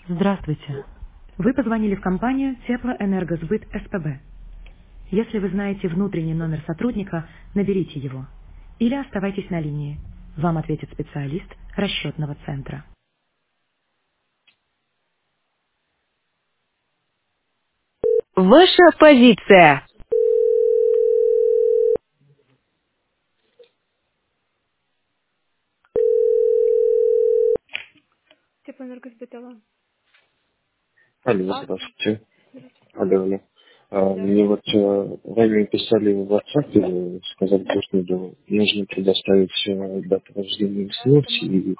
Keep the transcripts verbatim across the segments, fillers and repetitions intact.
Здравствуйте. Вы позвонили в компанию Теплоэнергосбыт СПБ. Если вы знаете внутренний номер сотрудника, наберите его. Или оставайтесь на линии. Вам ответит специалист расчетного центра. Ваша позиция. Теплоэнергосбытова. Алло, Алло. здравствуйте. Здравствуйте. Алло, алло. А, Да. мне вот э, ранее писали в WhatsApp, э, сказали, что нужно нужно предоставить э, дату рождения и Да, это смерти, мы. и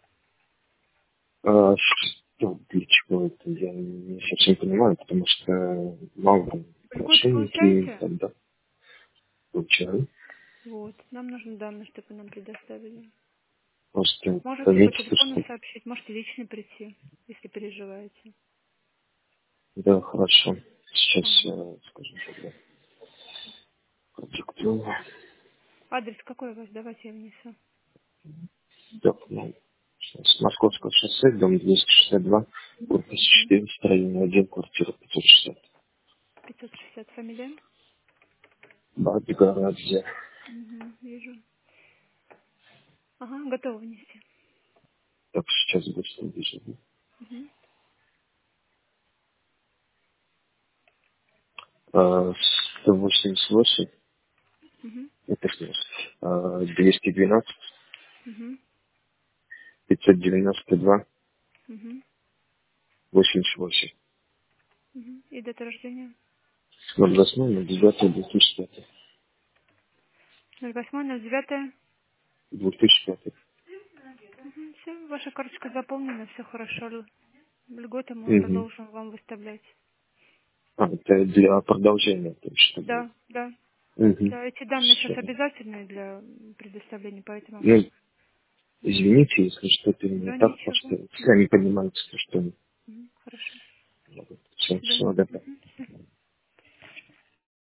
а, что для чего это, я не совсем понимаю, потому что мало Льготы мошенники получаете? тогда получаю. Вот. Нам нужны данные, чтобы вы нам предоставили. Просто Можете по пометьте, телефону что сообщить, можете лично прийти, если переживаете. да, хорошо. Сейчас Ага. я скажу, что я продиктую. Адрес какой у вас? Давайте я внесу. Так, ну, сейчас. Московское шоссе, дом двести шестьдесят два, корпус Угу. четыре, строение один, квартира пятьсот шестьдесят. пятьсот шестьдесят. Фамилия? Бабигарадзе. Угу. Вижу. Ага, готова внести. Так, сейчас быстро вижу. Угу. А, сто восемьдесят восемь, Угу. это снес. А, двести двенадцать, Угу. пятьсот девяносто два, Угу. восемьдесят восемь. Угу. И дата рождения? ноль восемь, ноль девять, две тысячи пятый. ноль восемь ноль девять. две тысячи пятый. Угу. Все, ваша карточка заполнена, все хорошо. Льготы мы Угу. продолжим вам выставлять. А, это для продолжения, то есть, чтобы... Да, да. Угу. Да, эти данные сейчас Все. обязательные для предоставления, поэтому... Ну, извините, если что-то не Да, так, ничего. просто Мгм. сами понимаете, что Мгм. Хорошо. До все, свидания. всего доброго. Мгм.